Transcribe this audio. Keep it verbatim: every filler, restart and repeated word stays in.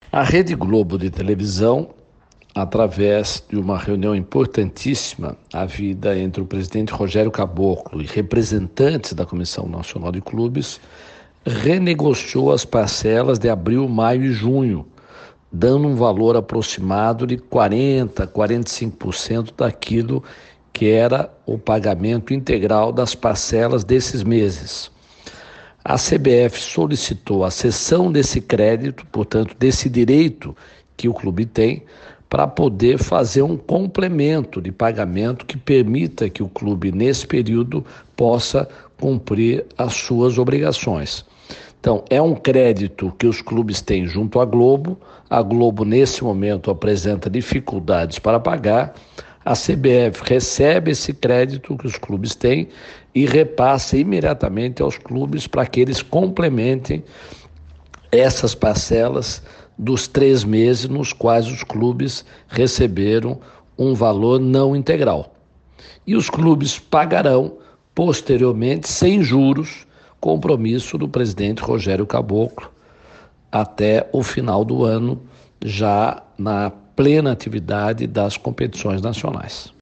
A Rede Globo de televisão, através de uma reunião importantíssima havida entre o presidente Rogério Caboclo e representantes da Comissão Nacional de Clubes, renegociou as parcelas de abril, maio e junho, dando um valor aproximado de quarenta, quarenta e cinco por cento daquilo que era o pagamento integral das parcelas desses meses. A C B F solicitou a cessão desse crédito, portanto, desse direito que o clube tem, para poder fazer um complemento de pagamento que permita que o clube, nesse período, possa cumprir as suas obrigações. Então, é um crédito que os clubes têm junto à Globo. A Globo, nesse momento, apresenta dificuldades para pagar. A C B F recebe esse crédito que os clubes têm e repassa imediatamente aos clubes para que eles complementem essas parcelas dos três meses nos quais os clubes receberam um valor não integral. E os clubes pagarão, posteriormente, sem juros, compromisso do presidente Rogério Caboclo até o final do ano, já na plena atividade das competições nacionais.